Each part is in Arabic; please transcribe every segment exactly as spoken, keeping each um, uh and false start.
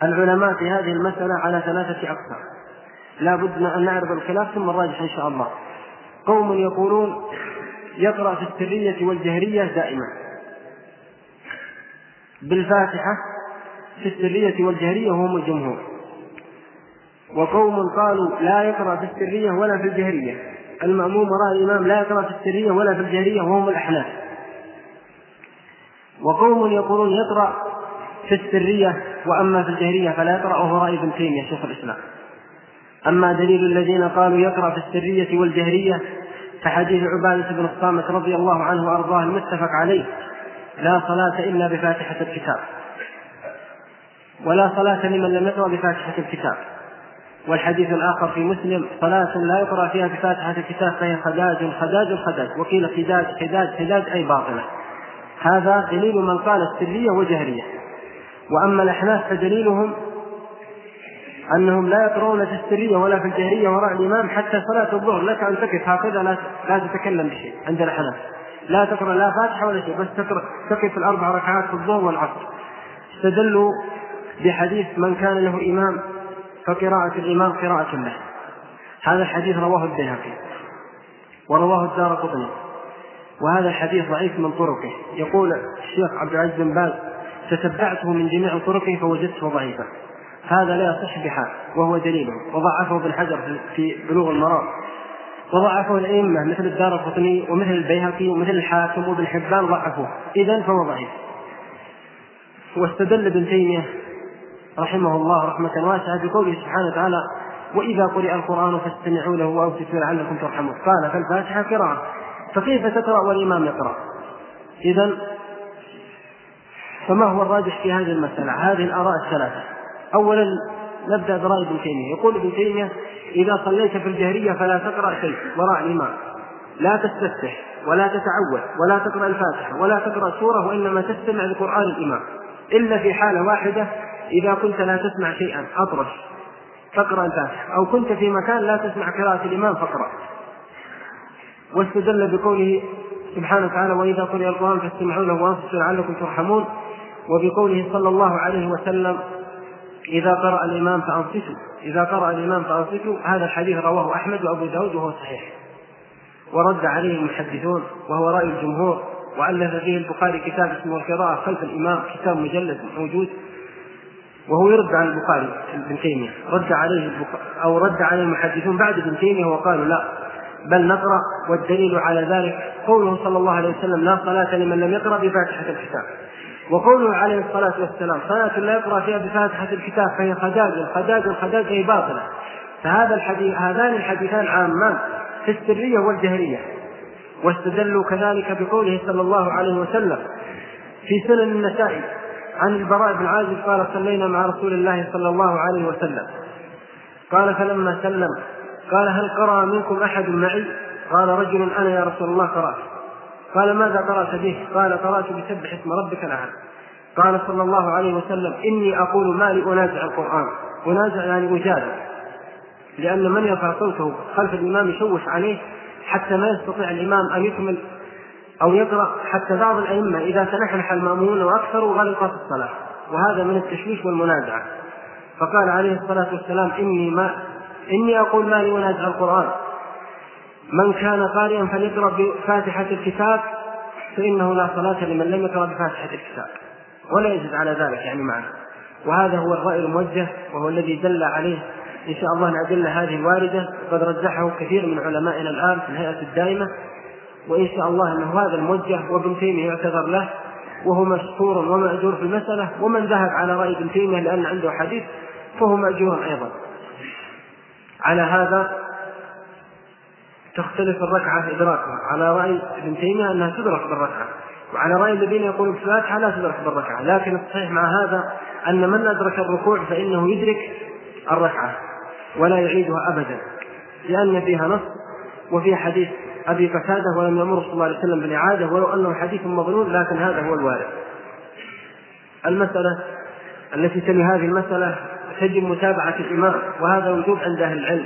العلماء في هذه المسألة على ثلاثة أقسام، لا بد أن نعرض الخلاف ثم الراجح إن شاء الله. قوم يقولون يقرأ في السرية والجهرية دائما بالفاتحة في السرية والجهرية وهم الجمهور، وقوم قالوا لا يقرأ في السرية ولا في الجهرية، المأموم وراء الإمام لا يقرأ في السرية ولا في الجهرية وهم الأحناف، وقوم يقولون يقرأ في السرية وأما في الجهرية فلا يقرأ، وهو رأي ابن تيمية شيخ الإسلام. أما دليل الذين قالوا يقرأ في السرية والجهرية فحديث عبادة بن الصامت رضي الله عنه وأرضاه المتفق عليه: لا صلاة إلا بفاتحة الكتاب، ولا صلاة لمن لم يقرأ بفاتحة الكتاب. والحديث الآخر في مسلم: صلاة لا يقرأ فيها بفاتحة الكتاب فهي خداج خداج خداج، وقيل خداج خداج خداج أي باطلة. هذا دليل من قال السرية وجهرية. وأما الأحناف فدليلهم أنهم لا يقرؤون في السرية ولا في الجهرية وراء الإمام حتى صلاة الظهر، لك أن تقف هكذا لا لا تتكلم بشيء. عند الأحناف لا تقرأ لا فاتحة ولا شيء، بس تقف الأربع ركعات في الظهر والعصر. استدلوا بحديث من كان له إمام فقراءة الإمام قراءة له. هذا الحديث رواه البيهقي ورواه الدارقطني، وهذا الحديث ضعيف من طرقه. يقول الشيخ عبد العزيز بن باز: تتبعته من جميع طرقه فوجدته ضعيفا. هذا لا يصح بحال، وهو دليله. وضعفه ابن حجر في بلوغ المرام، وضعفه الأئمة مثل الدارقطني ومثل البيهقي ومثل الحاكم وابن حبان ضعفوه، إذن فهو ضعيف. واستدل ابن تيمية رحمه الله رحمة واسعة بقوله سبحانه وتعالى: وإذا قرئ القرآن فاستمعوا له وأنصتوا لعلكم ترحمون. قال: فالفاتحة قراءة، فكيف تقرأ والإمام يقرأ؟ إذن فما هو الراجح في هذه المسألة؟ هذه الآراء الثلاثة. أولا نبدأ برأي ابن تيمية. يقول ابن تيمية: إذا صليت في الجهرية فلا تقرأ شيء وراء الإمام، لا تستفتح ولا تتعوذ ولا تقرأ الفاتحة ولا تقرأ سورة، وإنما تستمع لقرآن الإمام، إلا في حالة واحدة: إذا كنت لا تسمع شيئا أطرش فاقرأ الفاتحة، أو كنت في مكان لا تسمع قراءة الإمام فاقرأ. واستدل بقوله سبحانه وتعالى: وإذا قرئ القرآن فاستمعوا له وأنصتوا لعلكم ترحمون، وبقوله صلى الله عليه وسلم: إذا قرأ الإمام فأنصتوا إذا قرأ الإمام فأنصتوا. هذا الحديث رواه أحمد وأبو داود وهو صحيح، ورد عليه المحدثون وهو رأي الجمهور. وألف فيه البخاري كتاب اسمه القراءة خلف الإمام، كتاب مجلد موجود، وهو يرد على البخاري ابن تيمية، رد عليه أو رد عليه المحدثون بعد ابن تيمية وقالوا لا بل نقرأ. والدليل على ذلك قوله صلى الله عليه وسلم: لا صلاة لمن لم يقرأ بفاتحة الكتاب. وقوله عليه الصلاة والسلام: صلاة لا يقرأ فيها بفاتحة الكتاب فهي خداج خداج خداج أي باطلة. فهذا الحديث هذان الحديثان عامان في السرية والجهرية. واستدلوا كذلك بقوله صلى الله عليه وسلم في سنن النسائي عن البراء بن عازب قال: صلينا مع رسول الله صلى الله عليه وسلم، قال: فلما سلم قال: هل قرأ منكم أحد معي؟ قال رجل: أنا يا رسول الله قرأت. قال: ماذا قرأت به؟ قال: قرأت بسبح اسم ربك الأعلى. قال صلى الله عليه وسلم: إني أقول ما لي أنازع القرآن. أنازع يعني أجادل، لأن من يرفع صوته خلف الإمام يشوش عليه حتى ما يستطيع الإمام أن يكمل أو يقرأ، حتى بعض الأئمة إذا تنحنح المأمون وأكثروا غلط في الصلاة، وهذا من التشويش والمنازعة. فقال عليه الصلاة والسلام: إني, ما إني أقول ما لي أنازع القرآن، من كان قارئا فليقرأ بفاتحة الكتاب فإنه لا صلاة لمن لم يقرأ بفاتحة الكتاب، ولا يزد على ذلك يعني معنا. وهذا هو الرأي الموجه، وهو الذي دل عليه إن شاء الله الأدلة هذه الواردة، وقد رجحه كثير من علمائنا الآن في الهيئة الدائمة، وإن شاء الله أنه هذا الموجه، وابن تيمية يعتذر له وهو مشكور ومأجور في المسألة. ومن ذهب على رأي ابن تيمية لأن عنده حديث فهو مأجور أيضا. على هذا تختلف الركعة إدراكها، على رأي ابن تيمية أنها تدرك بالركعة، وعلى رأي الذين يقولون بالفاتحة لا تدرك بالركعة. لكن الصحيح مع هذا أن من أدرك الركوع فإنه يدرك الركعة ولا يعيدها أبدا، لأن فيها نص وفي حديث أبي قتادة: ولم يأمر صلى الله عليه وسلم بالإعادة، ولو أنه حديث مظنون، لكن هذا هو الوارد. المسألة التي تلي هذه المسألة تجب متابعة الإمام، وهذا وجوب عند أهل العلم.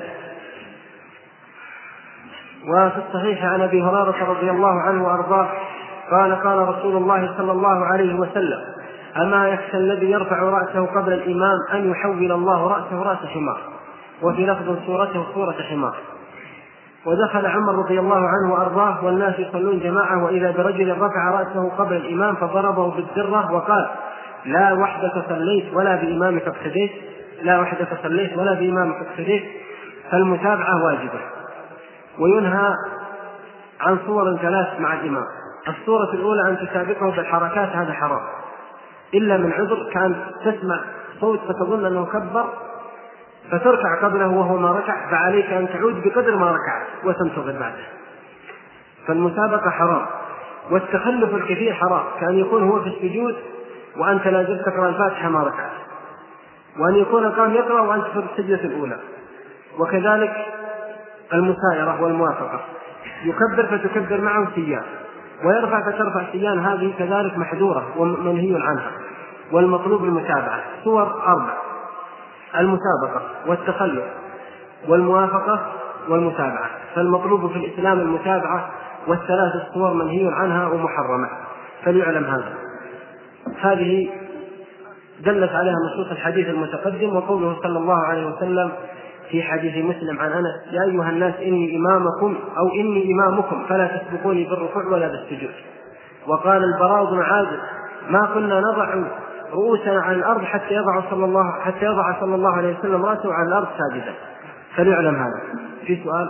وفي الصحيح عن أبي هريرة رضي الله عنه وأرضاه قال: قال رسول الله صلى الله عليه وسلم: أما يخشى الذي يرفع رأسه قبل الإمام أن يحول الله رأسه رأس حمار، وفي لفظ صورته صورة حمار. ودخل عمر رضي الله عنه وأرضاه والناس يصلون جماعة، وإذا برجل رفع رأسه قبل الإمام فضربه بالدرة وقال: لا وحدك صليت ولا بإمامك اقتديت، لا وحدك صليت ولا بإمامك اقتديت. فالمتابعة واجبة. وينهى عن صور ثلاث مع الإمام: الصورة الأولى أن تسابقه بالحركات، هذا حرام إلا من عذر، كان تسمع صوت فتظن أنه كبر فتركع قبله وهو ما ركع، فعليك أن تعود بقدر ما ركعت وتنتظر بعده. فالمسابقة حرام. والتخلف الكثير حرام، كأن يكون هو في السجود وأنت لا زلت تقرأ الفاتحة ما ركعت، وأن يكون قام يقرأ وأنت في السجدة الأولى. وكذلك المسايرة والموافقة، يكبر فتكبر معه سيان، ويرفع فترفع سيان، هذه كذلك محذورة ومنهي عنها. والمطلوب المتابعة. صور أربع: المسابقة والتخلف والموافقة والمتابعة. فالمطلوب في الإسلام المتابعة، والثلاث الصور منهي عنها ومحرمة، فليعلم هذا. هذه دلت عليها نصوص الحديث المتقدم، وقوله صلى الله عليه وسلم في حديث مسلم عن أنس: يا أيها الناس إني إمامكم أو إني إمامكم فلا تسبقوني بالركوع ولا بالسجود. وقال البراء بن عازب: ما كنا نضع رؤوسنا على الأرض حتى يضع صلى الله حتى يضع صلى الله عليه وسلم رأسه على الأرض ساجدا. فليعلم هذا. في سؤال؟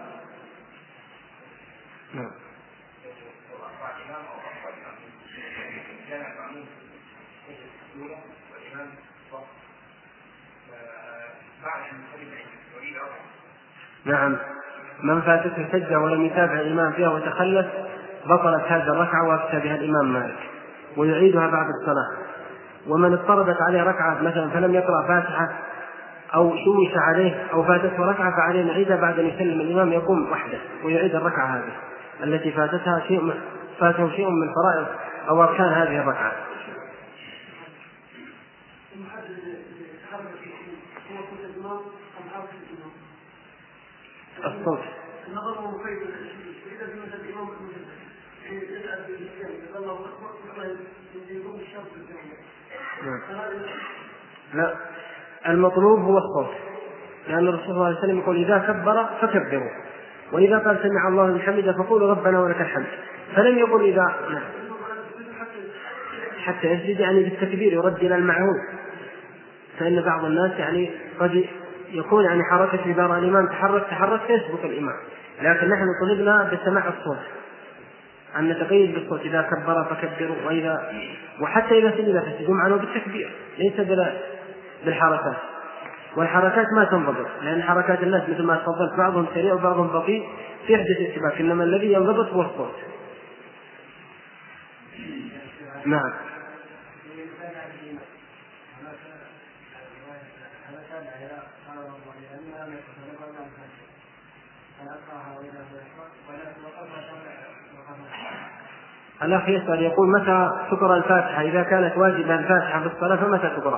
نعم. نعم، من فاتته سجدة ولم يتابع الإمام فيها وتخلف بطلت هذه الركعة وأفتى بها الإمام مالك، ويعيدها بعد الصلاة. ومن اضطردت عليه ركعة مثلا فلم يقرأ فاتحة أو شوش عليه أو فاتته ركعة فعليه نعيدها بعد أن يسلم الإمام، يقوم وحده ويعيد الركعة هذه التي فاتتها شيء فاته شيء من فرائض أو أركان هذه الركعة. الصوت لا، المطلوب هو الصوت، لأن الرسول صلى الله عليه وسلم يقول: إذا كبر فكبروا، وإذا قال سمع الله لمن حمده فقولوا ربنا ولك الحمد. فلم يقل إذا حتى يسجد يعني بالتكبير يرد إلى المعهود، فإن بعض الناس يعني قد يكون يعني حركة إذا رأى الإمام تحرك تحرك فيسبق الإمام، لكن نحن طلبنا بسماع الصوت، أن نتقيد بالصوت: إذا كبر فكبروا، وإذا وحتى إذا سجد فسجدوا معنا بالتكبير ليس بالحركات. والحركات ما تنضبط، لأن حركات الناس مثل ما تفضلت بعضهم سريع وبعضهم بطيء في حدث اشتباك، إنما الذي ينضبط هو الصوت. نعم. الأخ يسأل يقول: متى تقرأ الفاتحة؟ إذا كانت واجبة الفاتحة في الصلاة فمتى تقرأ؟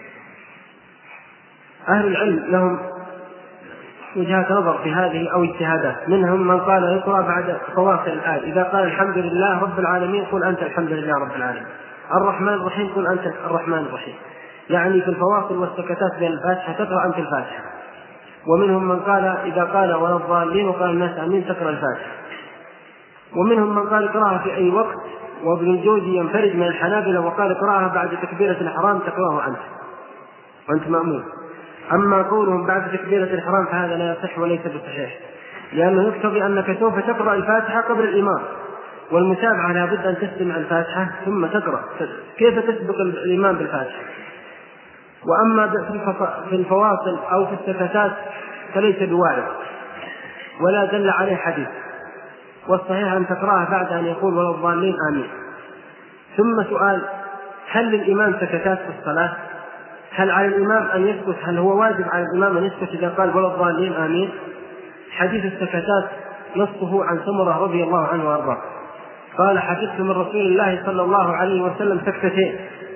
أهل العلم لهم وجهات نظر في هذه أو اجتهادات، منهم من قال يقرأ بعد فواصل الآية: إذا قال الحمد لله رب العالمين قل أنت الحمد لله رب العالمين، الرحمن الرحيم قل أنت الرحمن الرحيم، يعني في الفواصل والسكتات بين الفاتحة تقرأ أنت الفاتحة. ومنهم من قال إذا قال ولا الضالين وقال الناس آمين تقرأ الفاتحة. ومنهم من قال اقرأها في أي وقت، وابن الجوزي ينفرد من الحنابلة وقال اقرأها بعد تكبيرة الإحرام تقرأه أنت وأنت مأمون. أما قولهم بعد تكبيرة الإحرام فهذا لا يصح وليس بصحيح، لأنه يقتضي أنك سوف تقرأ الفاتحة قبل الإمام، والمتابعة لا بد أن تستمع الفاتحة ثم تقرأ، كيف تسبق الإمام بالفاتحة؟ وأما في الفواصل أو في السكتات فليس بوارد ولا دل عليه حديث، والصحيح أن تقرأها بعد أن يقول ولا الضالين آمين. ثم سؤال: هل للإمام سكتات في الصلاة؟ هل على الإمام أن يسكت؟ هل هو واجب على الإمام أن يسكت إذا قال ولا الضالين آمين؟ حديث السكتات نصه عن سمرة رضي الله عنه وارضاه قال: حفظت من رسول الله صلى الله عليه وسلم سكتتين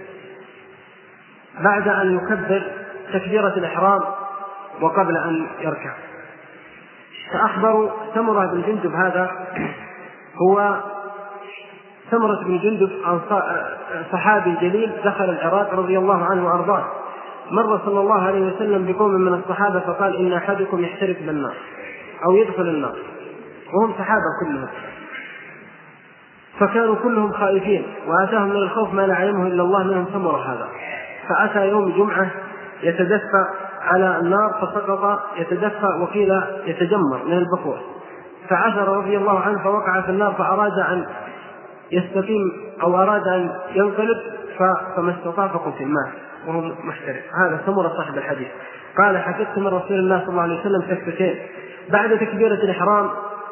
بعد أن يكبر تكبيرة الإحرام وقبل أن يركع. فأخبروا سمرة بن جندب، هذا هو سمرة بن جندب صحابي جليل دخل العراق رضي الله عنه وأرضاه، مر صلى الله عليه وسلم بقوم من الصحابة فقال إن أحدكم يحترق بالنار أو يدخل النار، وهم صحابة كلهم، فكانوا كلهم خائفين وآتاهم من الخوف ما لا يعلمه إلا الله منهم ثمر هذا. فأتى يوم جمعة يتدفى على النار فسقط يتدفى وقيل يتجمر من البخور، فعثر رضي الله عنه فوقع في النار فأراد أن يستقيم أو أراد أن ينقلب فما استطاع فقتل مات وهو محترق. هذا ثمر صاحب الحديث. قال حفظت من رسول الله صلى الله عليه وسلم سكتتين بعد تكبيرة الإحرام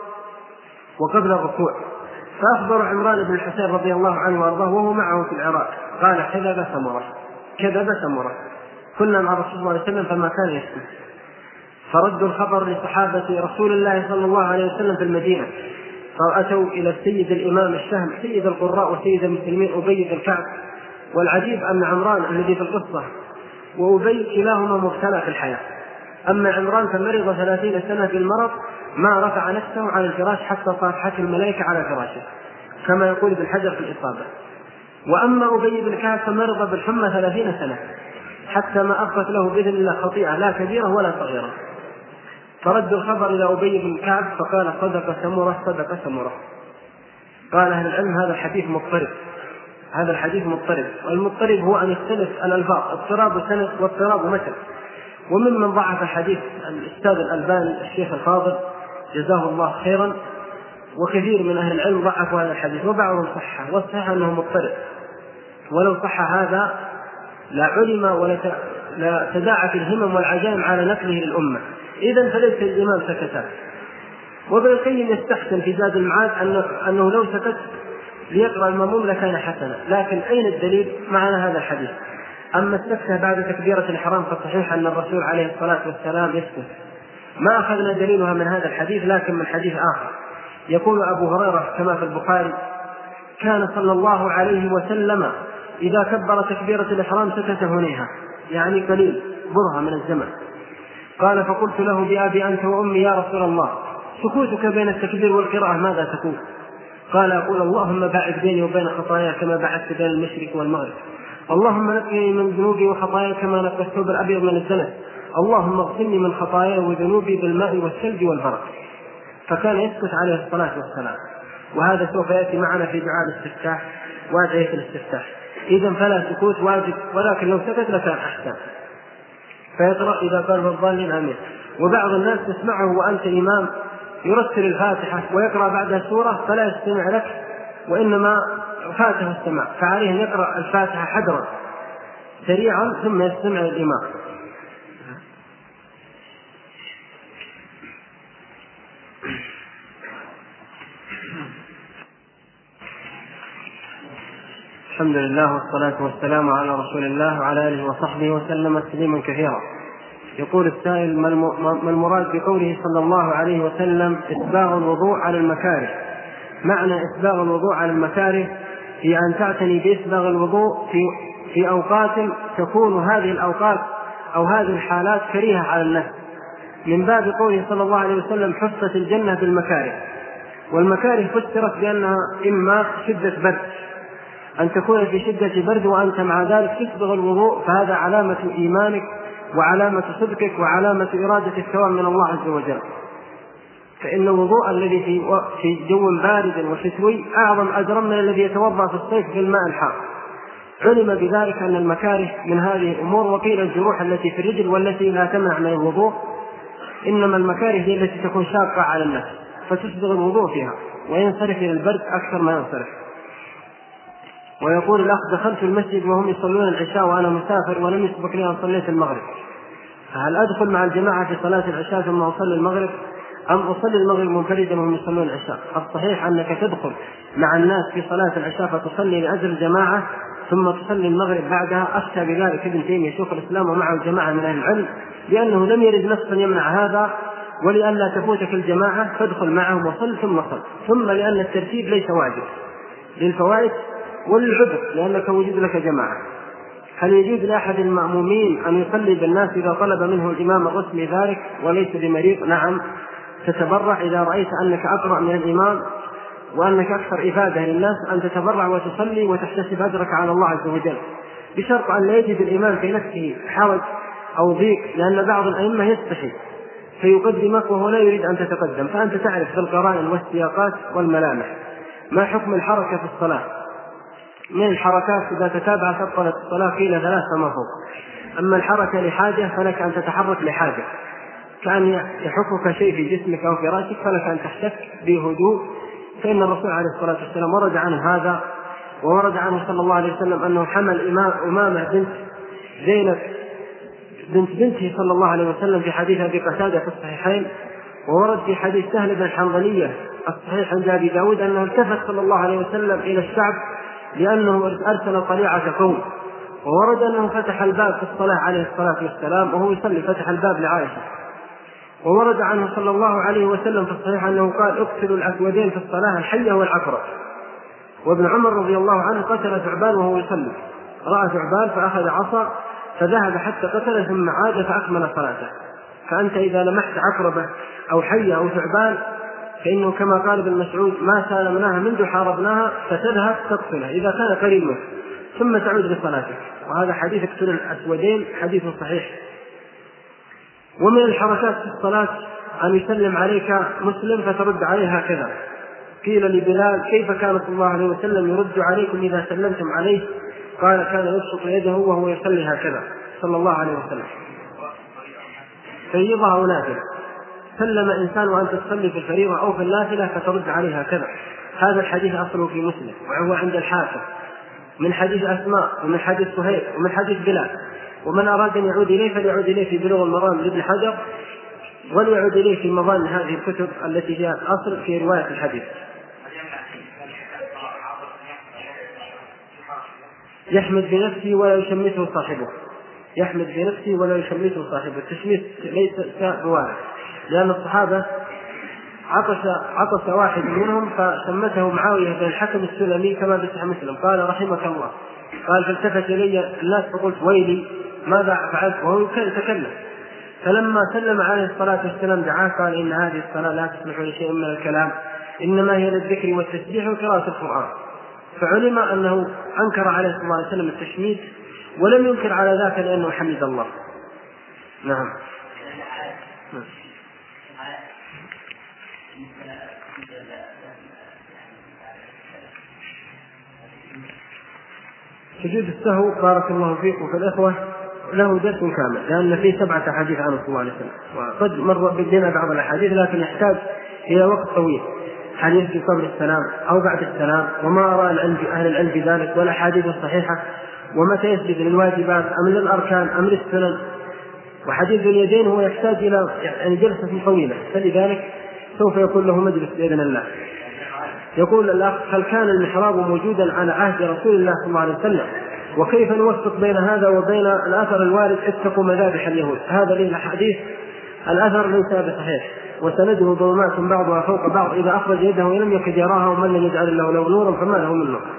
وقبل الركوع، فأخبر عمران بن الحسين رضي الله عنه وأرضاه وهو معه في العراق قال كذب ثمرة كذب ثمرة كنا مع رسول الله صلى الله عليه وسلم فما كان يسكت. فردوا الخبر لصحابة رسول الله صلى الله عليه وسلم في المدينة، فأتوا إلى السيد الإمام الشهم سيد القراء وسيد المسلمين أبي بن كعب. والعجيب أن عمران الذي في القصة وأبي كلاهما مبتلى في الحياة، أما عمران فمرض ثلاثين سنة في المرض ما رفع نفسه على الفراش حتى صافحته الملائكة على فراشه كما يقول ابن حجر في الإصابة، وأما أبي بن كعب فمرض بالحمى ثلاثين سنة حتى ما أخذت له بإذن الله خطيئة لا كبيرة ولا صغيرة. فردوا الخبر إلى أبي بن كعب فقال صدق سمرة صدق سمرة. قال أهل العلم هذا الحديث مضطرب، هذا الحديث مضطرب، والمضطرب هو أن يختلف الألفاظ اضطراب سند واضطراب متن. وممن ضعف الحديث الأستاذ الألباني الشيخ الفاضل جزاه الله خيرا، وكثير من أهل العلم ضعفوا هذا الحديث وبعضهم صحه، والصحيح أنه مضطرب، ولو صح هذا لا علم ولا تداعت الهمم والعزائم على نقله للأمة. إذن فليس الإمام سكتا. وابن القيم يستحسن في زاد المعاد أنه لو سكت ليقرأ المأموم لكان حسنا، لكن أين الدليل معنا هذا الحديث؟ أما السكتة بعد تكبيرة الإحرام فالصحيح أن الرسول عليه الصلاة والسلام يسكت، ما أخذنا دليلها من هذا الحديث لكن من حديث آخر. يقول أبو هريرة كما في البخاري كان صلى الله عليه وسلم إذا كبر تكبيرة الإحرام سكت هنيها، يعني قليل برهة من الزمن. قال فقلت له بأبي أنت وأمي يا رسول الله سكوتك بين التكبير والقراءة ماذا تكون؟ قال أقول اللهم باعد بيني وبين خطاياي كما بعدت بين المشرق والمغرب، اللهم نقني من ذنوبي وخطاياي كما نقى الثوب الأبيض من الدنس، اللهم اغسلني من خطاياي وذنوبي بالماء والثلج والبرد. فكان يسكت عليه الصلاة والسلام، وهذا سوف يأتي معنا في دعاء الاستفتاح وأدعية الاستفتاح. إذن فلا سكوت واجب، ولكن لو سكت لكان أحسن. فيقرأ إذا قال الضالين آمين. وبعض الناس تسمعه وأنت إمام يرتل الفاتحة ويقرأ بعدها سورة فلا يستمع لك وإنما فاته السماع، فعليه أن يقرأ الفاتحة حذرا سريعا ثم يستمع الإمام. الحمد لله والصلاة والسلام على رسول الله وعلى آله وصحبه وسلم تسليما كثيرا. يقول السائل ما المراد بقوله صلى الله عليه وسلم إسباغ الوضوء على المكاره؟ معنى إسباغ الوضوء على المكاره هي أن تعتني بإسباغ الوضوء في, في أوقات تكون هذه الأوقات أو هذه الحالات كريهة على النفس، من باب قوله صلى الله عليه وسلم حفت الجنة بالمكاره. والمكاره فسرت بأنها إما شدة برد، أن تكون في شدة برد وأنت مع ذلك تسبغ الوضوء، فهذا علامة إيمانك وعلامة صدقك وعلامة إرادة الثواب من الله عز وجل. فإن الوضوء الذي في في جو بارد وشتوي أعظم أجرا من الذي يتوضأ في الصيف في الماء الحار. علم بذلك أن المكاره من هذه الأمور، وقيل الجروح التي في الرجل والتي لا تمنع من الوضوء، إنما المكاره هي التي تكون شاقة على النفس فتسبغ الوضوء فيها وينصرف إلى البرد أكثر ما ينصرف. ويقول الأخ دخلت المسجد وهم يصلون العشاء وأنا مسافر ولم يسبق لي أن صليت المغرب، فهل أدخل مع الجماعة في صلاة العشاء ثم أصلي المغرب أم أصلي المغرب منفردا وهم يصلون العشاء؟ الصحيح أنك تدخل مع الناس في صلاة العشاء فتصلي لأجل الجماعة ثم تصلي المغرب بعدها. أفتى بذلك ابن تيمية شيخ الإسلام ومعه جماعة من أهل العلم، لأنه لم يرد نصا يمنع هذا، ولئلا تفوتك الجماعة فادخل معهم وصل ثم صل، ثم لأن الترتيب ليس واجب للفوائد وللعذر لأنك وجد لك جماعة. هل يجوز لأحد المأمومين أن يصلي بالناس إذا طلب منه الإمام الرسمي ذلك وليس بمريض؟ نعم، تتبرع إذا رأيت أنك أقرأ من الإمام وأنك أكثر إفادة للناس أن تتبرع وتصلي وتحتسب أجرك على الله عز وجل، بشرط أن لا يجد الإمام في نفسه حرج أو ضيق، لأن بعض الأئمة يستحي فيقدمك وهو لا يريد أن تتقدم، فأنت تعرف بالقرائن والسياقات والملامح. ما حكم الحركة في الصلاة؟ من الحركات إذا تتابعت أبطلت الصلاة قيل ثلاث فما فوق. أما الحركة لحاجة فلك أن تتحرك لحاجة، كأن يحكك شيء في جسمك أو في رأسك فلك أن تحتك بهدوء، فإن الرسول عليه الصلاة والسلام ورد عنه هذا، وورد عنه صلى الله عليه وسلم أنه حمل أمامة بنت زينب بنت بنته صلى الله عليه وسلم في حديث أبي قتادة في الصحيحين، وورد في حديث سهل بن حنظلية الصحيح عند أبي داود أنه التفت صلى الله عليه وسلم إلى الشعب لأنه أرسل طليعة قوم، وورد أنه فتح الباب في الصلاة عليه الصلاة والسلام وهو يصلي فتح الباب لعائشة، وورد عنه صلى الله عليه وسلم في الصحيح أنه قال اقتلوا الأسودين في الصلاة الحية والعقرب. وابن عمر رضي الله عنه قتل ثعبان وهو يصلي، رأى ثعبان فأخذ عصا فذهب حتى قتل ثم عاد فأكمل صلاته. فأنت إذا لمحت عقربة أو حية أو ثعبان فإنه كما قال ابن مسعود ما سالمناها منذ حاربناها فتذهب تقتلها إذا كان قريبا ثم تعود لصلاتك. وهذا حديث اقتل الأسودين حديث صحيح. ومن الحركات في الصلاة أن يسلم عليك مسلم فترد عليه هكذا. قيل لبلال كيف كان صلى الله عليه وسلم يرد عليكم إذا سلمتم عليه؟ قال كان يبسط يده وهو يصلي هكذا صلى الله عليه وسلم. فريضة أو نافلة، سلم إنسان وأنت تصلي في الفريضة أو في النافلة فترد عليه هكذا. هذا الحديث أصله في مسلم وهو عند الحاكم من حديث أسماء ومن حديث سهيل ومن حديث بلال. ومن أراد أن يعود إليه فليعود إليه في بلوغ المرام لابن حجر، وليعود إليه في مظان هذه الكتب التي فيها الأصل في رواية الحديث. يحمد بنفسه ولا يشمته صاحبه، يحمد بنفسه ولا يشمته صاحبه. التشميت ليس بوارد، لأن الصحابة عطس عطس واحد منهم فشمته معاوية بن الحكم السلمي كما بصحيح مسلم قال رحمك الله، قال فالتفت إلي الناس فقلت ويلي ماذا فعلت، وهو يتكلم. فلما سلم عليه الصلاة والسلام دعاه قال إن هذه الصلاة لا تصلح لشيء من الكلام، إنما هي للذكر والتسبيح وقراءة القرآن. فعلم أنه أنكر عليه صلى الله عليه وسلم التشميت ولم ينكر على ذاك لأنه حمد الله. نعم. سجود السهو بارك الله فيكم في الإخوة له درس كامل، لأن فيه سبعة حديث عنه صلى الله عليه وسلم، وقد مر بنا بعض الأحاديث لكن يحتاج إلى وقت طويل، هل يسجد قبل السلام أو بعد السلام، وما رأى أهل العلم بذلك والأحاديث الصحيحة، ومتى يسجد للواجبات أم للأركان أم للسنن. وحديث اليدين هو يحتاج إلى يعني جلسة طويلة، فلذلك سوف يكون له مجلس بإذن الله. يقول الأخ هل كان المحراب موجودا على عهد رسول الله صلى الله عليه وسلم؟ وكيف نوفق بين هذا وبين الأثر الوارد اتقوا مذابح اليهود؟ هذا له الحديث الأثر ليس بصحيح وسنده ظلمات بعضها فوق بعض، إذا أخرج يده ولم يكد يراها ومن لم يجعل له له نورا فما له من نور.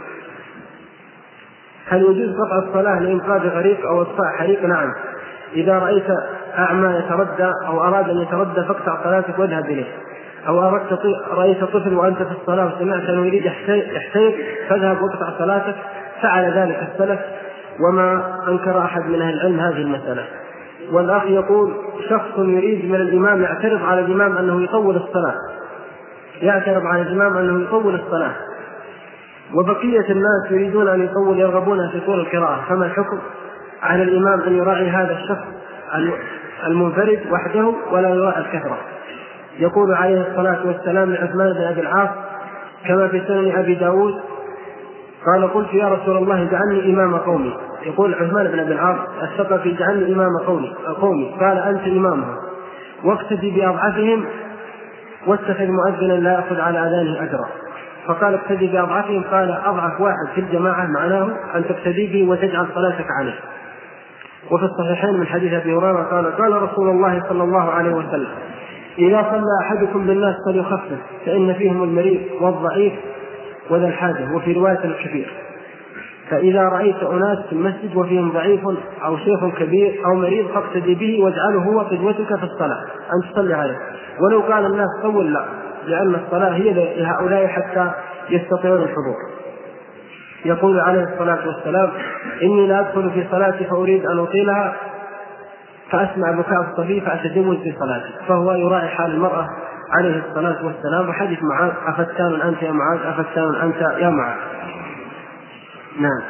هل يجوز قطع الصلاة لإنقاذ غريق أو إطفاء حريق؟ نعم، إذا رأيت أعمى يتردى أو أراد أن يتردى فاقطع صلاتك واذهب إليه، أو أردت رأيت طفل وأنت في الصلاة وسمعت أنه يريد يحتيق فاذهب واقطع صلاتك. فعل ذلك السلف وما أنكر أحد من أهل العلم هذه المسألة. والأخ يقول شخص يريد من الإمام يعترض على الإمام أنه يطول الصلاة، يعترض على الإمام أنه يطول الصلاة، وبقية الناس يريدون أن يطول يرغبون في طول القراءة، فما الحكم؟ على الإمام أن يراعي هذا الشخص المنفرد وحده ولا يراعي الكثرة. يقول عليه الصلاة والسلام لعثمان بن أبي العاص كما في سنن أبي داود قال قلت يا رسول الله اجعلني إمام قومي. يقول عثمان بن أبي العاص الثقفي اجعلني إمام قومي قومي قال أنت إمامهم واقتدي بأضعفهم واتخذ مؤذنا لا يأخذ على أذانه أجرا. فقال اقتدي بأضعفهم، قال أضعف واحد في الجماعة معناه أن تقتدي به وتجعل صلاتك عليه. وفي الصحيحين من حديث أبي هريرة قال قال رسول الله صلى الله عليه وسلم إذا صلى أحدكم بالناس فليخفف فإن فيهم المريض والضعيف وذا الحاجة، وفي رواية الكبير. فإذا رأيت أناس في المسجد وفيهم ضعيف أو شيخ كبير أو مريض فاقتدي به واجعله هو قدوتك في الصلاة أن تصلي عليه، ولو قال الناس طول لا لأن الصلاة هي لهؤلاء حتى يستطيعون الحضور. يقول عليه الصلاة والسلام: إني لا أدخل في صلاتي فأريد أن أطيلها فأسمع بكاء الصبي فأتجوز في صلاتي. فهو يراعي حال المرأة عليه الصلاة والسلام. وحديث معاذ: أفتان أنت يا معاذ، أفتان أنت يا معاذ. نعم.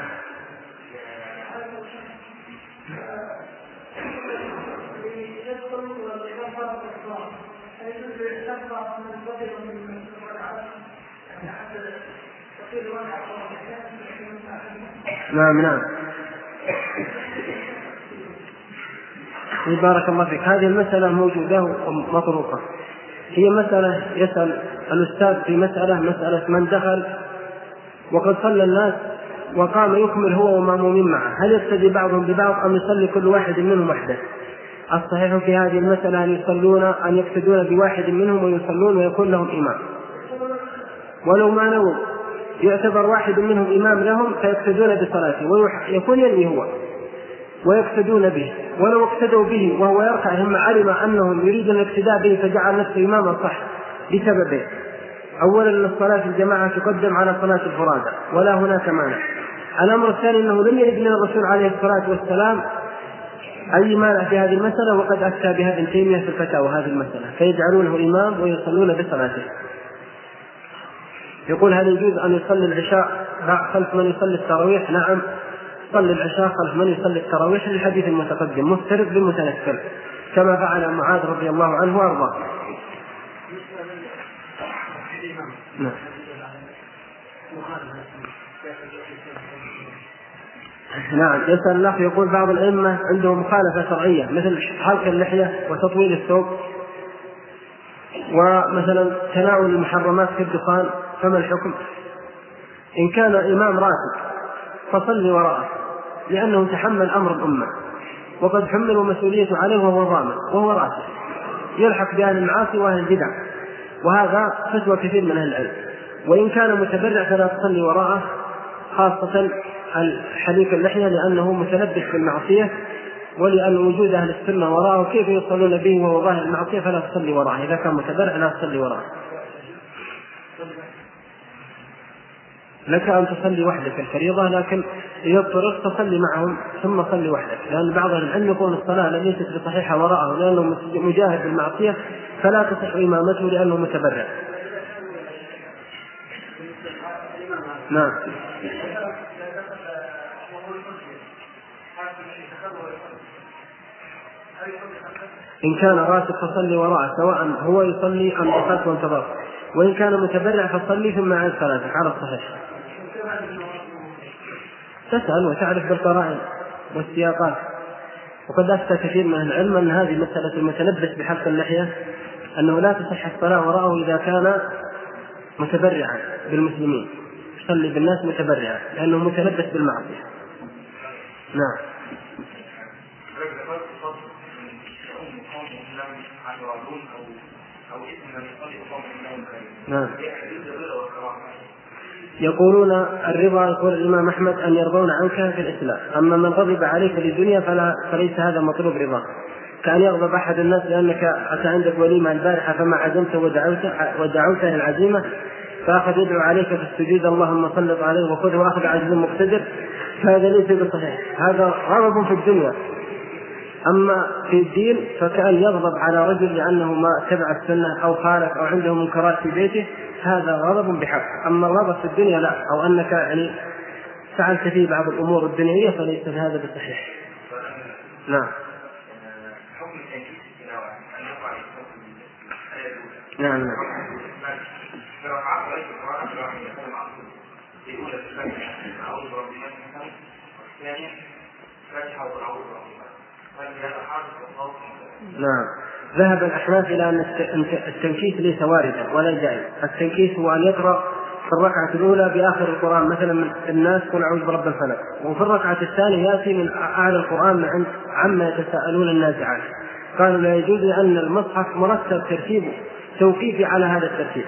نعم نعم بارك الله فيك. هذه المسألة موجودة ومطروقة. هي مسألة يسأل الأستاذ في مسألة مسألة من دخل وقد صلى الناس وقام يكمل هو ومأمومين معه، هل يقتدي بعضهم ببعض أم يصلي كل واحد منهم وحده؟ الصحيح في هذه المسألة أن يصلون أن يقتدون بواحد منهم ويصلون ويكون لهم إمام، ولو ما نووا يعتبر واحد منهم إمام لهم فيقتدون بصلاته ويكون ينوي هو ويقتدون به. ولو اقتدوا به وهو يركع ثم علم أنهم يريدون الاقتداء به فجعل نفسه إماما صح بسببين: أولا أن الصلاة الجماعة تقدم على صلاة الفرادى ولا هناك مانع. الأمر الثاني أنه لم يرد من الرسول عليه الصلاة والسلام أي مانع في هذه المسألة، وقد أفتى بها ابن تيمية في الفتاوى هذه المسألة، فيجعلونه إمام ويصلون بصلاته. يقول: هل يجوز أن يصلي العشاء خلف من يصلي التراويح؟ نعم، صلي العشاء خلف من يصلي التراويح للحديث المتقدم: مفترض بمتنفل، كما فعل معاذ رضي الله عنه وارضاه. نعم. نعم. يسأل الله يقول: بعض الأئمة عندهم مخالفة شرعية مثل حلق اللحية وتطويل الثوب ومثلا تناول المحرمات في الدخان، فما الحكم؟ إن كان إمام راتب فصلي وراءه لأنه تحمل أمر الأمة وقد حمل مسؤوليته عليه وهو ضامن وهو راتب، يلحق بأهل المعاصي وأهل البدع، وهذا فتوى كثير من أهل العلم. وإن كان متبرع فلا تصلي وراءه، خاصة حليق اللحية لأنه متلبس بالمعصية، ولأن وجود أهل السنة وراءه كيف يصلون به وهو ظاهر المعصية فلا تصلي وراءه. إذا كان متبرع لا تصلي وراءه. لك أن تصلي وحدك الفريضة، لكن إذا اضطررت تصلي معهم ثم صلي وحدك، لأن بعض العلم يقول الصلاة ليست بصحيحة وراءه لأنه مجاهد بالمعصية فلا تصح إمامته لأنه متبرع. نعم. إن كان راتب فصلي وراءه سواء هو يصلي أم دخلت وانتظر، وإن كان متبرع فصلي ثم عاد صلاتك على الصحيح. تسأل وتعرف بالقرائن والسياقات. وقد أفتى كثير من العلم أن هذه مسألة المتلبس بحلق اللحية أنه لا تصح الصلاة وراءه إذا كان متبرعا بالمسلمين، يصلي بالناس متبرعا لأنه متلبس بالمعصية. نعم. نعم. يقولون الرضا، يقول الإمام أحمد: أن يرضون عنك في الإسلام، أما من غضب عليك للدنيا فلا فليس هذا مطلوب رضا. كأن يغضب أحد الناس لأنك أتى عندك وليمة البارحة فما عزمت ودعوت ودعوت للعزيمة فأخذ يدعو عليك في السجود: اللهم صلت عليه وخذه وأخذ عزيز مقتدر، فهذا ليس بصحيح، هذا غضب في الدنيا. أما في الدين فكأن يغضب على رجل لأنه ما اتبع السنة أو خالف أو عنده منكرات في بيته، هذا غضب بحق. أما الغضب في الدنيا لا، أو أنك يعني فعلت فيه بعض الأمور الدنيوية فليس هذا بصحيح. نعم. نعم. نعم. نعم. ذهب الأحناف إلى أن التنكيس ليس واردا ولا جائز. التنكيس هو أن يقرأ في الركعة الأولى بآخر القرآن مثلا من الناس قل أعوذ برب الفلق، وفي الركعة الثانية يأتي من أعلى القرآن من عما يتساءلون النازعات. قالوا لا يجوز لأن المصحف مرتب ترتيبه توقيفي على هذا الترتيب.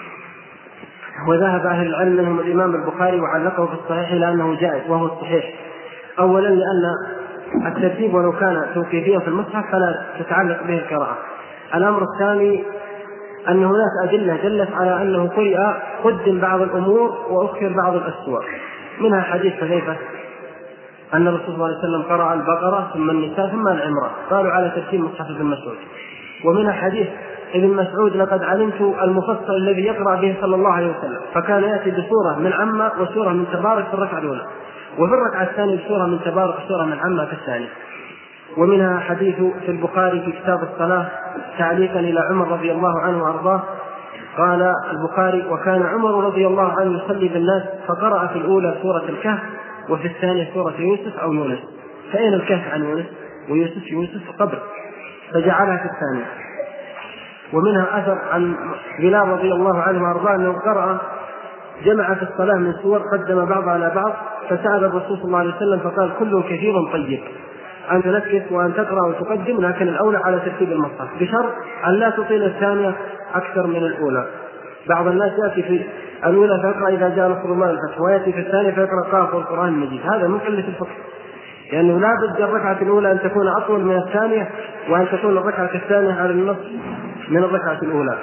وذهب أهل العلم منهم الإمام البخاري وعلقه في الصحيح لأنه جائز وهو الصحيح. أولا لأن الترتيب ولو كان توقيفيا في المصحف فلا تتعلق به القراءة. الأمر الثاني أن هناك أدلة دلت على أنه قرئ قدم بعض الأمور وأخر بعض الأسوار، منها حديث حذيفة أن الرسول صلى الله عليه وسلم قرأ البقرة ثم النساء ثم العمران، قالوا على ترتيب مصحف ابن مسعود. ومنها حديث ابن مسعود لقد علمت المفصل الذي يقرأ به صلى الله عليه وسلم، فكان يأتي بسورة من عمة وسورة من تبارك في الركعة الأولى، وفي الركعة الثانية بسورة من تبارك وسورة من عمة في الثانية. ومنها حديث في البخاري في كتاب الصلاة تعليقا إلى عمر رضي الله عنه وأرضاه، قال البخاري: وكان عمر رضي الله عنه يصلي بالناس فقرأ في الأولى سورة الكهف وفي الثانية سورة يوسف أو يونس. فأين الكهف عن يونس؟ ويوسف يوسف قبر، فجعلها في الثانية. ومنها أثر عن بلال رضي الله عنه وأرضاه أنه قرأ جمع في الصلاة من سور قدم بعض على بعض، فسأل الرسول صلى الله عليه وسلم فقال: كل كثير طيب، أن تنكس وأن تقرأ وتقدم، لكن الأولى على ترتيب المصحف بشرط أن لا تطيل الثانية أكثر من الأولى. بعض الناس يأتي في الأولى فيقرأ إذا جاء نصر الله الفتح، ويأتي في الثانية فيقرأ قاف والقرآن المجيد. هذا من قلة الفقه، لأنه يعني لا بد الركعة الأولى أن تكون أطول من الثانية، وأن تكون الركعة الثانية على النص من الركعة الأولى.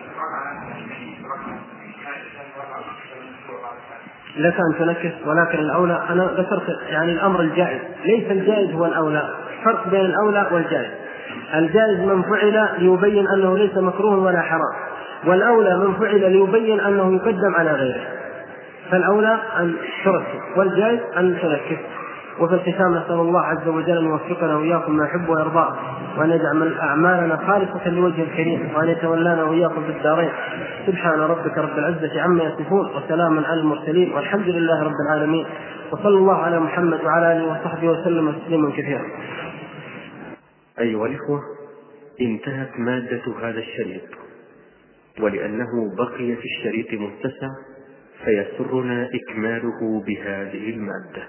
لك أن تنكس، ولكن الأولى أنا ذكرت يعني الأمر الجائز، ليس الجائز هو الأولى، فرق بين الأولى والجائز. الجائز من فعل ليبين أنه ليس مكروه ولا حرام، والأولى من فعل ليبين أنه يقدم على غيره. فالأولى أن ترتب والجائز أن تنكس. وفي الختام نسأل الله عز وجل أن يوفقنا وإياكم ما يحب ويرضى، وأن يجعل أعمالنا خالصة لوجه الكريم، وأن يتولانا وإياكم في الدارين. سبحان ربك رب العزة عما يصفون، وسلام على المرسلين، والحمد لله رب العالمين، وصلى الله على محمد وعلى آله وصحبه وسلم تسليما كثيرا. أيها الإخوة، انتهت مادة هذا الشريط، ولأنه بقي في الشريط متسع فيسرنا إكماله بهذه المادة.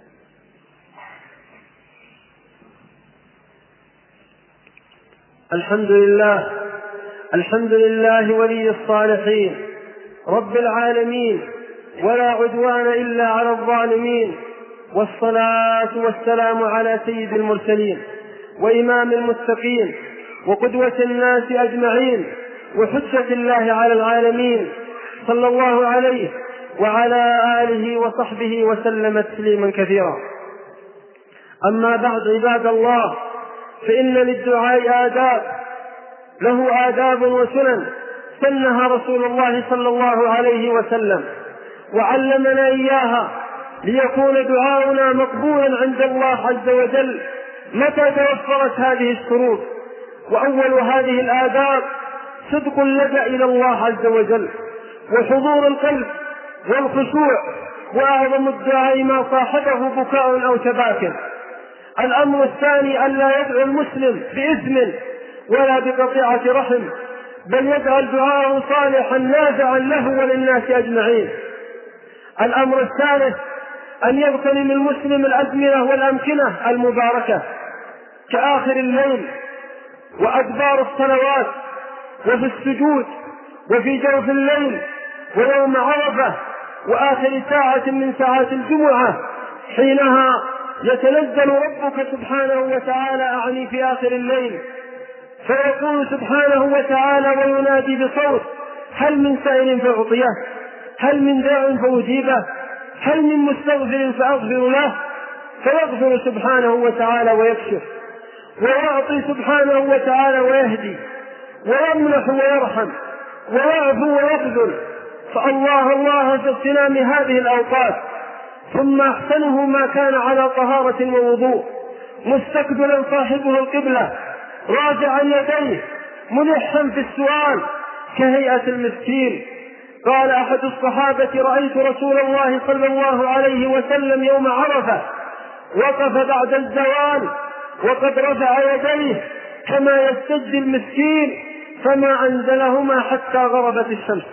الحمد لله الحمد لله ولي الصالحين رب العالمين، ولا عدوان إلا على الظالمين، والصلاة والسلام على سيد المرسلين وإمام المتقين وقدوة الناس أجمعين وحجة الله على العالمين، صلى الله عليه وعلى آله وصحبه وسلم تسليما كثيرا. أما بعد، عباد الله، فإن للدعاء آداب، له آداب وسنن سنها رسول الله صلى الله عليه وسلم وعلمنا إياها ليكون دعاؤنا مقبولا عند الله عز وجل متى توفرت هذه الشروط. وأول هذه الآداب صدق اللجأ إلى الله عز وجل، وحضور القلب والخشوع، وأعظم الدعاء ما صاحبه بكاء أو تباكر. الأمر الثاني ألا يدعو المسلم بإثم ولا بقطيعة رحم، بل يجعل دعاءه صالحا نافعا له وللناس أجمعين. الأمر الثالث أن يغتنم المسلم الأزمنة والأمكنة المباركة كآخر الليل وأدبار الصلوات، وفي السجود، وفي جوف الليل، ويوم عرفة، وآخر ساعة من ساعات الجمعة، حينها يتنزل ربك سبحانه وتعالى أعني في آخر الليل، فيقول سبحانه وتعالى وينادي بصوت: هل من سائل فأعطيه؟ هل من داع فأجيبه؟ هل من مستغفر فأغفر له؟ فيغفر سبحانه وتعالى ويكشف، ويعطي سبحانه وتعالى ويهدي، ويمنح ويرحم، ويعفو ويخذل. فالله الله في اغتنام هذه الأوقات. ثم أحسنه ما كان على طهارة ووضوء، مستقبلا صاحبه القبلة، راجعا يديه، ملحا في السؤال كهيئة المسكين. قال أحد الصحابة: رأيت رسول الله صلى الله عليه وسلم يوم عرفة وقف بعد الزوال وقد رفع يديه كما يستجدي المسكين، فما أنزلهما حتى غربت الشمس.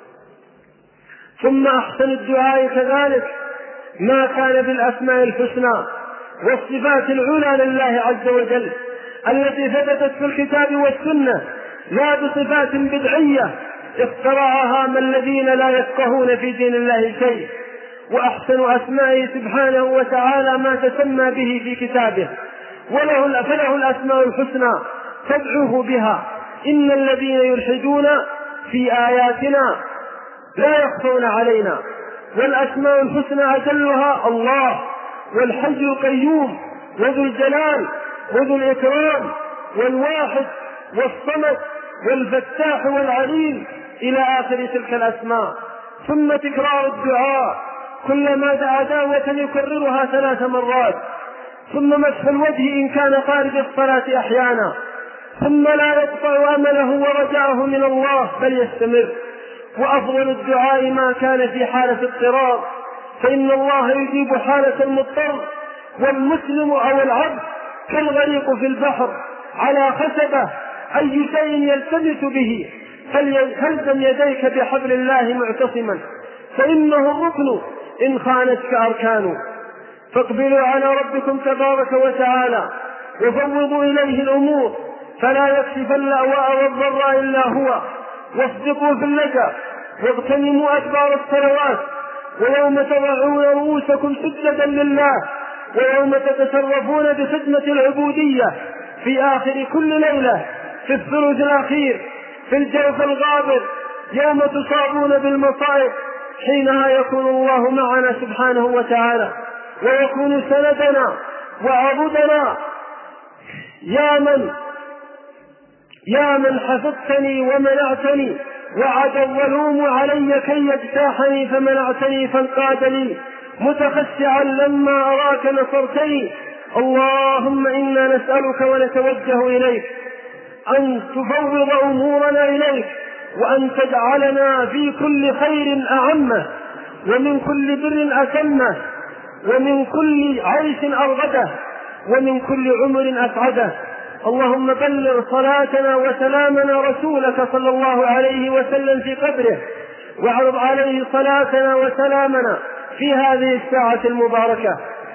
ثم أحسن الدعاء كذلك ما كان بالأسماء الحسنى والصفات العلى لله عز وجل التي ثبتت في الكتاب والسنة، لا بصفات بدعية اخترعها من الذين لا يفقهون في دين الله شيء. وأحسن أسمائه سبحانه وتعالى ما تسمى به في كتابه، وله فله الأسماء الحسنى فادعوه بها إن الذين يلحدون في آياتنا لا يخفون علينا، والأسماء الحسنى أجلها الله والحي القيوم وذو الجلال وذو الإكرام والواحد والصمد والفتاح والعليم إلى آخر تلك الأسماء. ثم تكرار الدعاء كلما دعا دعوة يكررها ثلاث مرات، ثم مسح الوجه إن كان خارج الصلاة أحيانا، ثم لا يقطع أمله ورجعه من الله بل يستمر. وأفضل الدعاء ما كان في حالة اضطرار، فإن الله يجيب حالة المضطر، والمسلم أو العبد كالغريق في البحر على خشبة، أي شيء يلتمس به فليلزم يديك بحبل الله معتصما، فإنه الركن إن خانتك أركانه. فاقبلوا على ربكم تبارك وتعالى وفوضوا إليه الأمور، فلا يكشف اللأواء والضراء إلا هو، واصدقوا في اللجأ واغتنموا أدبار الصلوات، ويوم تضعون رؤوسكم سجدا لله، ويوم تتصرفون بخدمة العبودية في آخر كل ليلة، في الثلث الأخير، في الجوف الغابر، يوم تصابون بالمصائب، حينها يكون الله معنا سبحانه وتعالى ويكون سندنا وعضدنا. يا من يا من حفظتني ومنعتني، وعد الظلوم علي كي يجتاحني فمنعتني فانقاد لي، متخشعا لما أراك نصرتني. اللهم إنا نسألك ونتوجه إليك أن تفوض أمورنا إليك، وأن تجعلنا في كل خير أعمه، ومن كل بر أتمه، ومن كل عيش أرغده، ومن كل عمر أسعده. اللهم بلغ صلاتنا وسلامنا رسولك صلى الله عليه وسلم في قبره، واعرض عليه صلاتنا وسلامنا في هذه الساعة المباركة.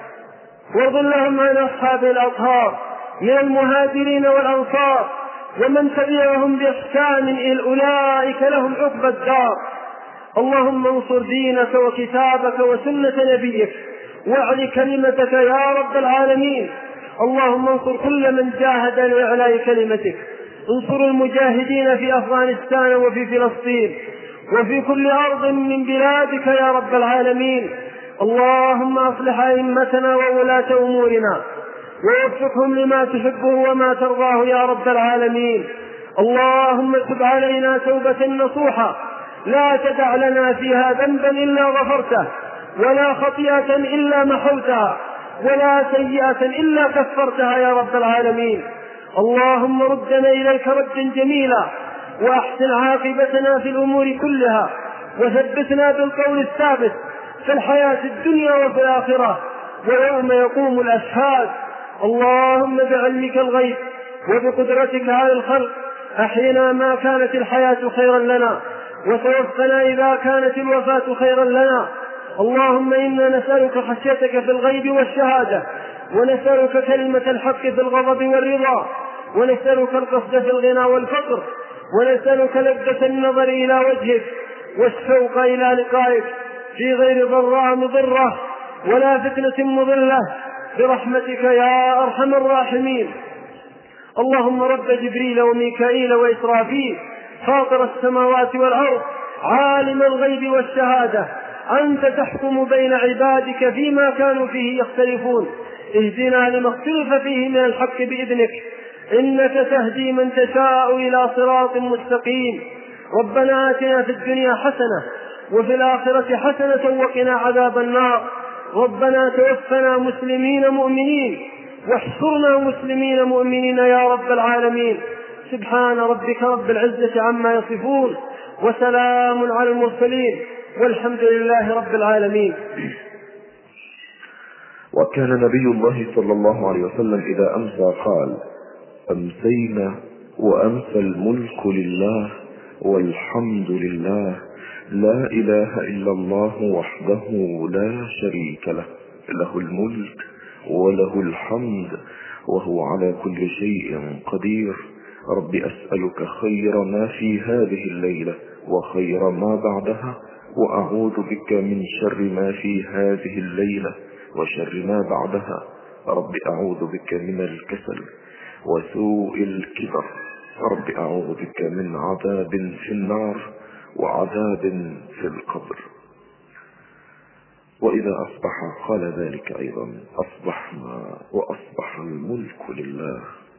وارض اللهم عن أصحاب الأطهار من المهاجرين والأنصار ومن تبعهم بإحسان إلى أولئك لهم عقبى الدار. اللهم انصر دينك وكتابك وسنة نبيك، واعل كلمتك يا رب العالمين. اللهم انصر كل من جاهد لإعلاء كلمتك، انصر المجاهدين في أفغانستان وفي فلسطين وفي كل أرض من بلادك يا رب العالمين. اللهم أصلح أئمتنا وولاة أمورنا ووفقهم لما تحبه وما ترضاه يا رب العالمين. اللهم تب علينا توبة نصوحا، لا تدع لنا فيها ذنبا إلا غفرته، ولا خطيئة إلا محوتها، ولا سيئة إلا كفرتها يا رب العالمين. اللهم ردنا إليك ردا جميلا، وأحسن عاقبتنا في الأمور كلها، وثبتنا بالقول الثابت في الحياة الدنيا وفي الآخرة ويوم يقوم الأشهاد. اللهم بعلمك الغيب وبقدرتك على الخلق أحينا ما كانت الحياة خيرا لنا، وتوفنا إذا كانت الوفاة خيرا لنا. اللهم إنا نسألك خشيتك في الغيب والشهادة، ونسألك كلمة الحق في الغضب والرضا، ونسألك القصد في الغنى والفقر، ونسألك لذة النظر إلى وجهك والشوق إلى لقائك في غير ضراء مضرة ولا فتنة مضلة، برحمتك يا أرحم الراحمين. اللهم رب جبريل وميكائيل وإسرافيل، فاطر السماوات والأرض، عالم الغيب والشهادة، أنت تحكم بين عبادك فيما كانوا فيه يختلفون، اهدنا لما اختلف فيه من الحق بإذنك، إنك تهدي من تشاء إلى صراط مستقيم. ربنا آتنا في الدنيا حسنة وفي الآخرة حسنة وقنا عذاب النار. ربنا توفنا مسلمين مؤمنين، واحشرنا مسلمين مؤمنين يا رب العالمين. سبحان ربك رب العزة عما يصفون، وسلام على المرسلين، والحمد لله رب العالمين. وكان نبي الله صلى الله عليه وسلم إذا أمسى قال: أمسينا وأمسى الملك لله والحمد لله، لا إله إلا الله وحده لا شريك له، له الملك وله الحمد وهو على كل شيء قدير. رب أسألك خير ما في هذه الليلة وخير ما بعدها، وأعوذ بك من شر ما في هذه الليلة وشر ما بعدها. رب أعوذ بك من الكسل وسوء الكبر رب أعوذ بك من عذاب في النار وعذاب في القبر. وإذا أصبح قال ذلك أيضا: أصبحنا وأصبح الملك لله.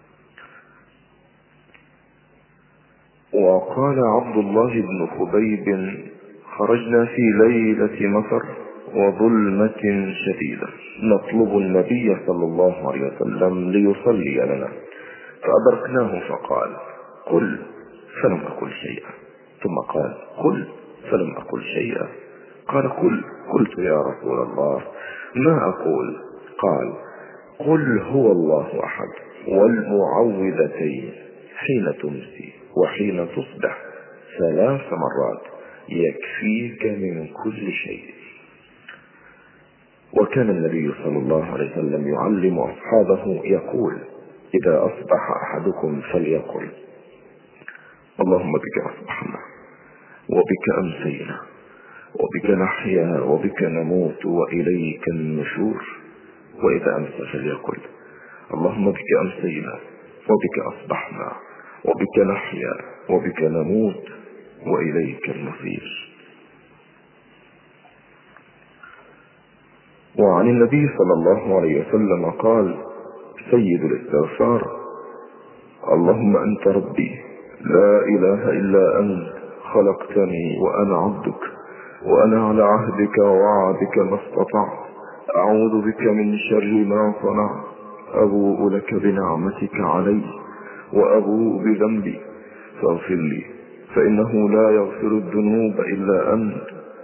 وقال عبد الله بن خبيب: خرجنا في ليلة مطر وظلمة شديدة نطلب النبي صلى الله عليه وسلم ليصلي لنا، فأدركناه فقال: قل، فلم أقل شيئا. ثم قال: قل، فلم أقل شيئا. قال: قل. قلت: يا رسول الله ما أقول؟ قال: قل هو الله أحد والمعوذتين حين تمسي وحين تصبح ثلاث مرات يكفيك من كل شيء. وكان النبي صلى الله عليه وسلم يعلم أصحابه يقول: إذا أصبح أحدكم فليقل: اللهم بك أصبحنا وبك أمسينا وبك نحيا وبك نموت وإليك النشور. وإذا أمسى فليقل: اللهم بك أمسينا وبك أصبحنا وبك نحيا وبك نموت وإليك المصير. وعن النبي صلى الله عليه وسلم قال: سيد الاستغفار: اللهم أنت ربي لا إله إلا أنت، خلقتني وأنا عبدك، وأنا على عهدك ووعدك ما استطعت، أعوذ بك من شر ما صنعت، أبوء لك بنعمتك علي وأبوء بذنبي فاغفر لي، فإنه لا يغفر الذنوب إلا أنت.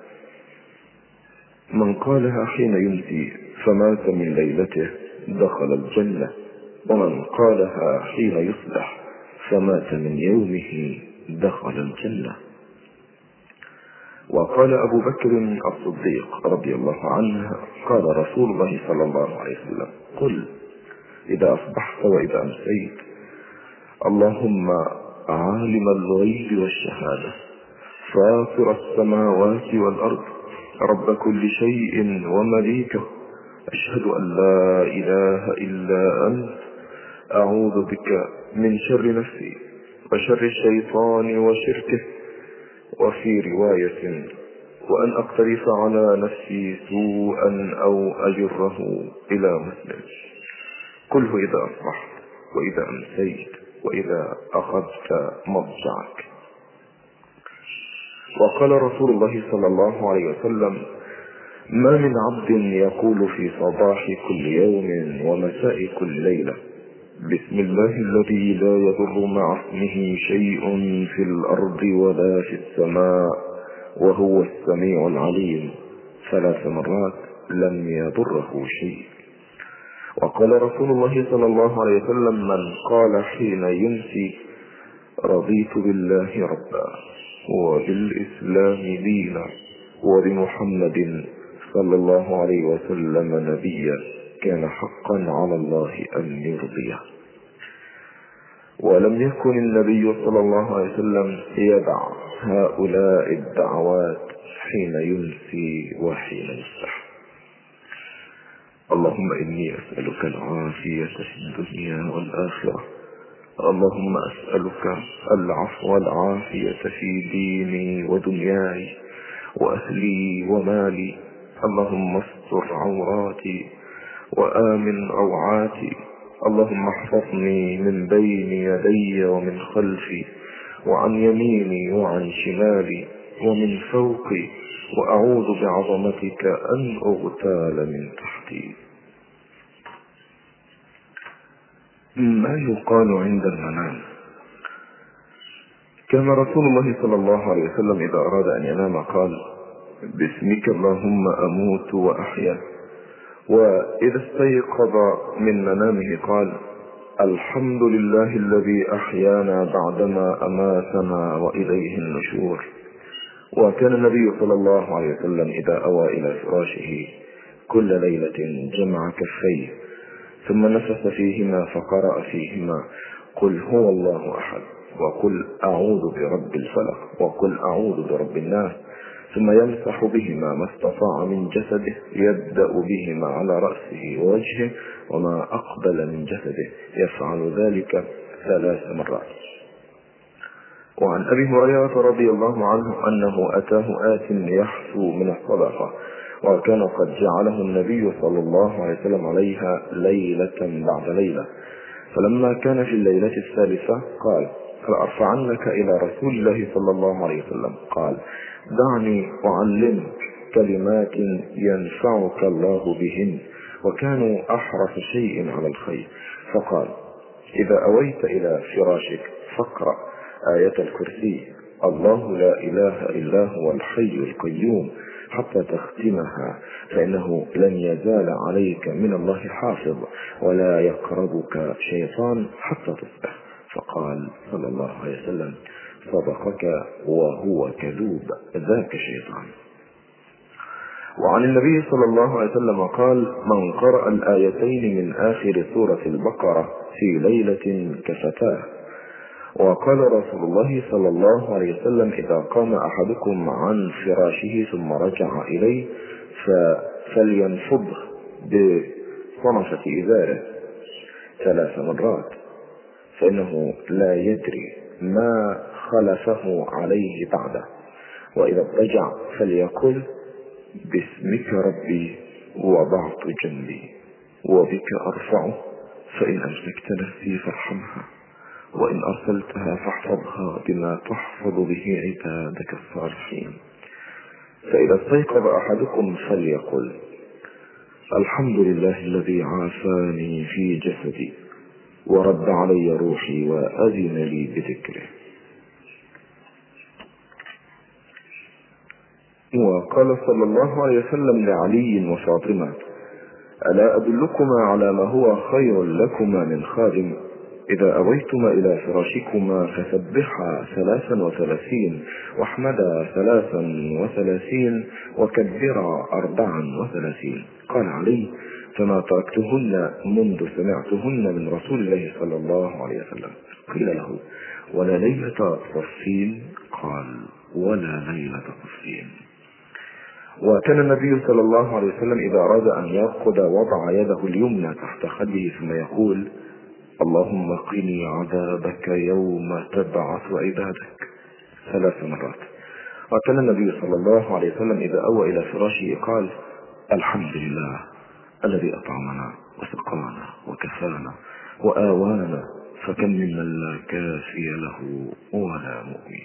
من قالها حين يمسي فمات من ليلته دخل الجنة، ومن قالها حين يصبح فمات من يومه دخل الجنة. وقال أبو بكر الصديق رضي الله عنه: قال رسول الله صلى الله عليه وسلم: قل إذا أصبحت وإذا أمسيت: اللهم عالم الغيب والشهادة، فاطر السماوات والأرض، رب كل شيء ومليكه، أشهد أن لا إله إلا أنت، أعوذ بك من شر نفسي وشر الشيطان وشركه، وفي رواية: وأن أقترف على نفسي سوءا أو أجره إلى مسلم. قله إذا أصبحت وإذا أمسيت وإذا أخذت مضجعك. وقال رسول الله صلى الله عليه وسلم: ما من عبد يقول في صباح كل يوم ومساء كل ليلة: بسم الله الذي لا يضر مع اسمه شيء في الأرض ولا في السماء وهو السميع العليم، ثلاث مرات لم يضره شيء. وقال رسول الله صلى الله عليه وسلم: من قال حين يمسي: رضيت بالله ربا وبالإسلام دينا وبمحمد صلى الله عليه وسلم نبيا، كان حقا على الله أن يرضيه. ولم يكن النبي صلى الله عليه وسلم يدع هؤلاء الدعوات حين يمسي وحين يصبح. اللهم إني أسألك العافية في الدنيا والآخرة، اللهم أسألك العفو والعافية في ديني ودنياي وأهلي ومالي، اللهم استر عوراتي وآمن روعاتي، اللهم احفظني من بين يدي ومن خلفي وعن يميني وعن شمالي ومن فوقي، وأعوذ بعظمتك أن أغتال من تحتي. ما يقال عند المنام؟ كان رسول الله صلى الله عليه وسلم إذا أراد أن ينام قال: باسمك اللهم أموت وأحيا. وإذا استيقظ من منامه قال: الحمد لله الذي أحيانا بعدما أماتنا وإليه النشور. وكان النبي صلى الله عليه وسلم إذا أوى إلى فراشه كل ليلة جمع كفيه ثم نفس فيهما فقرأ فيهما: قل هو الله أحد، وقل أعوذ برب الفلق، وقل أعوذ برب الناس، ثم يمسح بهما ما استطاع من جسده، يبدأ بهما على رأسه ووجهه وما أقبل من جسده، يفعل ذلك ثلاث مرات. وعن أبي هريرة رضي الله عنه أنه أتاه آت يحثو من الصدقة، وكان قد جعله النبي صلى الله عليه وسلم عليها ليلة بعد ليلة، فلما كان في الليلة الثالثة قال: فلأرفعنك إلى رسول الله صلى الله عليه وسلم. قال: دعني أعلمك كلمات ينفعك الله بهن، وكانوا أحرص شيء على الخير. فقال: إذا أويت إلى فراشك فاقرأ آية الكرسي: الله لا إله إلا هو الحي القيوم، حتى تختمها، فإنه لن يزال عليك من الله حافظ، ولا يقربك شيطان حتى تصبح. فقال صلى الله عليه وسلم: صدقك وهو كذوب، ذاك شيطان. وعن النبي صلى الله عليه وسلم قال: من قرأ الآيتين من آخر سورة البقرة في ليلة كفتاه. وقال رسول الله صلى الله عليه وسلم: إذا قام أحدكم عن فراشه ثم رجع إليه فلينفضه بصنفة إزاره ثلاث مرات، فإنه لا يدري ما خلفه عليه بعده. وإذا رجع فليقل: باسمك ربي وضعت جنبي، وبك أرفعه، فإن أمسكت نفسي فارحمها، وإن أرسلتها فاحفظها بما تحفظ به عبادك الصالحين. فإذا استيقظ أحدكم فليقل: الحمد لله الذي عافاني في جسدي ورد علي روحي وأذن لي بذكره. وقال صلى الله عليه وسلم لعلي وفاطمة: ألا أدلكما على ما هو خير لكما من خادم؟ إذا أويتما إلى فراشكما فسبحا ثلاثا وثلاثين، واحمدا ثلاثا وثلاثين، وكبرا أربعا وثلاثين. قال علي: فما تركتهن منذ سمعتهن من رسول الله صلى الله عليه وسلم. قيل له: ولا ليلة صفين؟ قال: ولا ليلة صفين. وكان النبي صلى الله عليه وسلم إذا أراد أن يرقد وضع يده اليمنى تحت خده ثم يقول: اللهم قني عذابك يوم تبعث عبادك ثلاث مرات. وكان النبي صلى الله عليه وسلم إذا أوى إلى فراشه قال: الحمد لله الذي أطعمنا وسقانا وكفانا وآوانا، فكم ممن لا كافي له ولا مؤوي.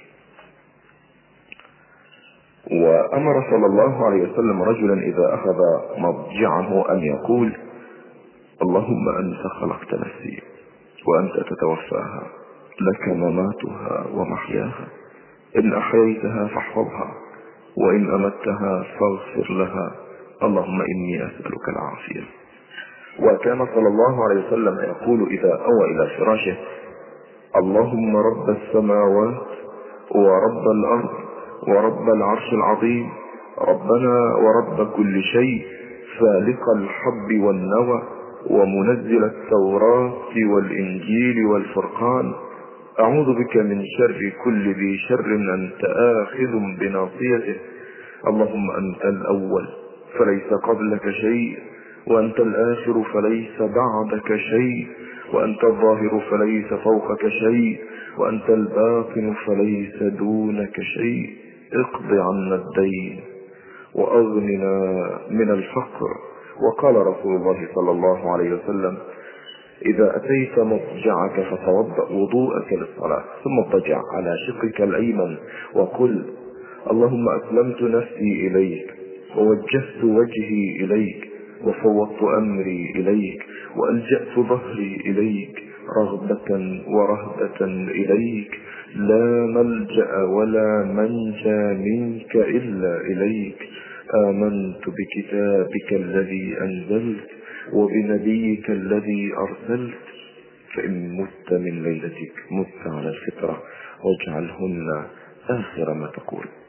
وأمر صلى الله عليه وسلم رجلا إذا أخذ مضجعه أن يقول: اللهم أنت خلقت نفسي وأنت تتوفاها، لك مماتها ومحياها، إن أحييتها فاحفظها، وإن أمتها فاغفر لها، اللهم إني أسألك العافية. وكان صلى الله عليه وسلم يقول إذا أوى إلى فراشه: اللهم رب السماوات ورب الأرض ورب العرش العظيم، ربنا ورب كل شيء، فالق الحب والنوى، ومنزل التوراة والإنجيل والفرقان، أعوذ بك من شر كل ذي شر أنت آخذ بناصيته، اللهم أنت الأول فليس قبلك شيء، وأنت الآخر فليس بعدك شيء، وأنت الظاهر فليس فوقك شيء، وأنت الباطن فليس دونك شيء، اقض عنا الدين وأغننا من الفقر. وقال رسول الله صلى الله عليه وسلم: إذا أتيت مضجعك فتوضأ وضوءك للصلاة، ثم اضطجع على شقك الأيمن وقل: اللهم أسلمت نفسي إليك، ووجهت وجهي إليك، وفوضت أمري إليك، وألجأت ظهري إليك، رغبة ورهبة إليك، لا ملجأ ولا منجى منك إلا إليك، آمنت بكتابك الذي أنزلت وبنبيك الذي أرسلت، فإن مت من ليلتك مت على الفطرة، واجعلهن آخر ما تقول.